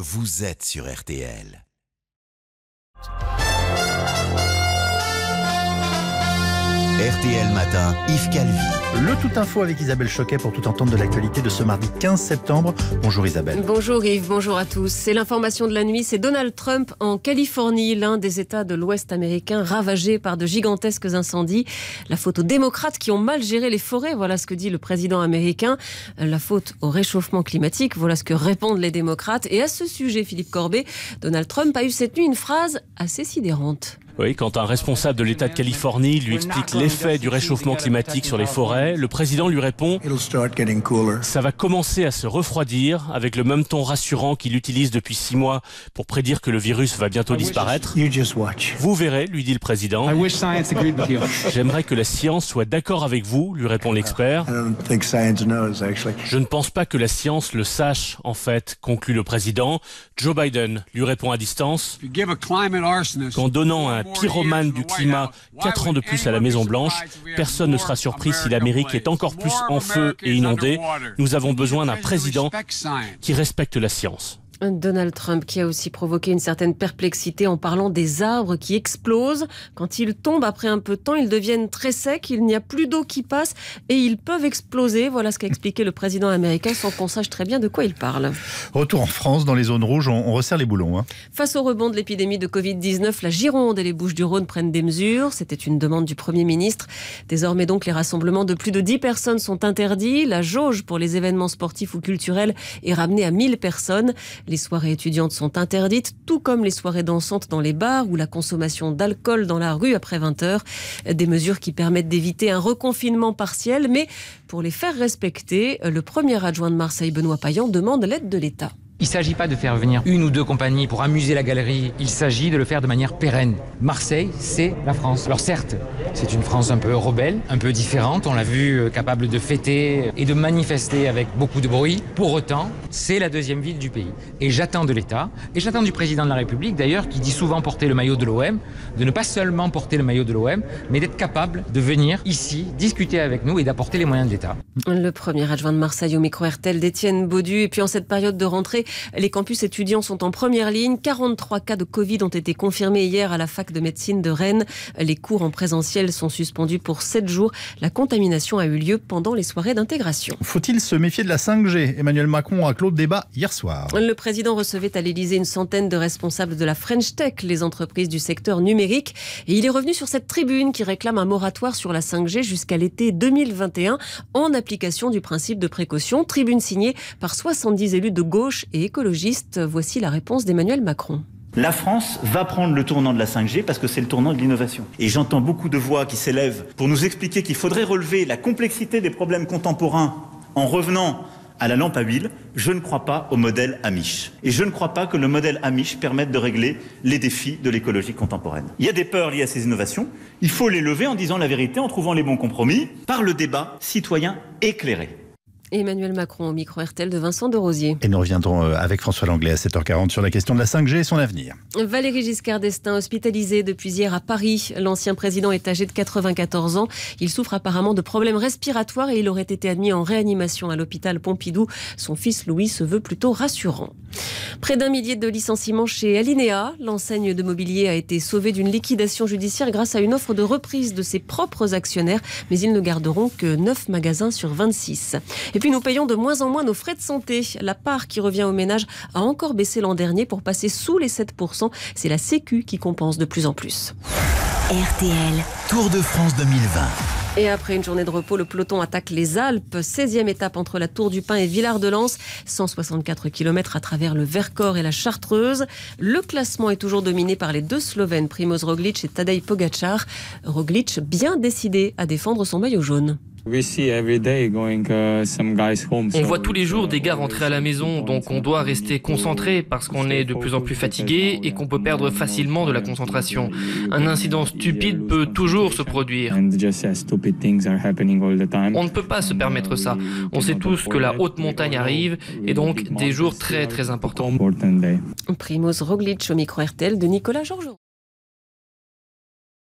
vous êtes sur RTL. RTL Matin, Yves Calvi. Le Tout Info avec Isabelle Choquet pour tout entendre de l'actualité de ce mardi 15 septembre. Bonjour Isabelle. Bonjour Yves, bonjour à tous. C'est l'information de la nuit, c'est Donald Trump en Californie, l'un des États de l'Ouest américain ravagé par de gigantesques incendies. La faute aux démocrates qui ont mal géré les forêts, voilà ce que dit le président américain. La faute au réchauffement climatique, voilà ce que répondent les démocrates. Et à ce sujet, Philippe Corbet, Donald Trump a eu cette nuit une phrase assez sidérante. Oui, quand un responsable de l'État de Californie lui explique l'effet du réchauffement climatique sur les forêts, le président lui répond « Ça va commencer à se refroidir » avec le même ton rassurant qu'il utilise depuis 6 mois pour prédire que le virus va bientôt disparaître. « Vous verrez », lui dit le président. « J'aimerais que la science soit d'accord avec vous », lui répond l'expert. « Je ne pense pas que la science le sache, en fait », conclut le président. Joe Biden lui répond à distance qu'en donnant un pyromane du climat 4 ans de plus à la Maison-Blanche, personne ne sera surpris si l'Amérique est encore plus en feu et inondée. Nous avons besoin d'un président qui respecte la science. Donald Trump qui a aussi provoqué une certaine perplexité en parlant des arbres qui explosent. Quand ils tombent après un peu de temps, ils deviennent très secs, il n'y a plus d'eau qui passe et ils peuvent exploser. Voilà ce qu'a expliqué le président américain sans qu'on sache très bien de quoi il parle. Retour en France, dans les zones rouges, on resserre les boulons. Face au rebond de l'épidémie de Covid-19, la Gironde et les Bouches-du-Rhône prennent des mesures. C'était une demande du Premier ministre. Désormais donc, les rassemblements de plus de 10 personnes sont interdits. La jauge pour les événements sportifs ou culturels est ramenée à 1000 personnes. Les soirées étudiantes sont interdites, tout comme les soirées dansantes dans les bars ou la consommation d'alcool dans la rue après 20h. Des mesures qui permettent d'éviter un reconfinement partiel. Mais pour les faire respecter, le premier adjoint de Marseille, Benoît Payan, demande l'aide de l'État. Il ne s'agit pas de faire venir 1 ou 2 compagnies pour amuser la galerie, il s'agit de le faire de manière pérenne. Marseille, c'est la France. Alors certes, c'est une France un peu rebelle, un peu différente, on l'a vu, capable de fêter et de manifester avec beaucoup de bruit. Pour autant, c'est la 2e ville du pays. Et j'attends de l'État, et j'attends du président de la République d'ailleurs, qui dit souvent porter le maillot de l'OM, de ne pas seulement porter le maillot de l'OM, mais d'être capable de venir ici, discuter avec nous et d'apporter les moyens de l'État. Le premier adjoint de Marseille au micro RTL d'Étienne Baudu. Et puis en cette période de rentrée, les campus étudiants sont en première ligne. 43 cas de Covid ont été confirmés hier à la fac de médecine de Rennes. Les cours en présentiel sont suspendus pour 7 jours. La contamination a eu lieu pendant les soirées d'intégration. Faut-il se méfier de la 5G ? Emmanuel Macron a clos le débat hier soir. Le président recevait à l'Élysée une centaine de responsables de la French Tech, les entreprises du secteur numérique. Et il est revenu sur cette tribune qui réclame un moratoire sur la 5G jusqu'à l'été 2021 en application du principe de précaution. Tribune signée par 70 élus de gauche et écologistes. Voici la réponse d'Emmanuel Macron. La France va prendre le tournant de la 5G parce que c'est le tournant de l'innovation. Et j'entends beaucoup de voix qui s'élèvent pour nous expliquer qu'il faudrait relever la complexité des problèmes contemporains en revenant à la lampe à huile. Je ne crois pas au modèle Amish. Et je ne crois pas que le modèle Amish permette de régler les défis de l'écologie contemporaine. Il y a des peurs liées à ces innovations. Il faut les lever en disant la vérité, en trouvant les bons compromis, par le débat citoyen éclairé. Emmanuel Macron au micro RTL de Vincent de Rosier. Et nous reviendrons avec François Langlais à 7h40 sur la question de la 5G et son avenir. Valéry Giscard d'Estaing, hospitalisé depuis hier à Paris. L'ancien président est âgé de 94 ans. Il souffre apparemment de problèmes respiratoires et il aurait été admis en réanimation à l'hôpital Pompidou. Son fils Louis se veut plutôt rassurant. Près d'1 millier de licenciements chez Alinéa. L'enseigne de mobilier a été sauvée d'une liquidation judiciaire grâce à une offre de reprise de ses propres actionnaires. Mais ils ne garderont que 9 magasins sur 26. Et puis nous payons de moins en moins nos frais de santé. La part qui revient aux ménages a encore baissé l'an dernier pour passer sous les 7%. C'est la Sécu qui compense de plus en plus. RTL, Tour de France 2020. Et après une journée de repos, le peloton attaque les Alpes. 16e étape entre la Tour du Pin et Villard-de-Lans. 164 km à travers le Vercors et la Chartreuse. Le classement est toujours dominé par les 2 Slovènes, Primož Roglič et Tadej Pogačar. Roglič bien décidé à défendre son maillot jaune. On voit tous les jours des gars rentrer à la maison, donc on doit rester concentré parce qu'on est de plus en plus fatigué et qu'on peut perdre facilement de la concentration. Un incident stupide peut toujours se produire. On ne peut pas se permettre ça. On sait tous que la haute montagne arrive et donc des jours très très importants. Primož Roglič au micro RTL de Nicolas Georges.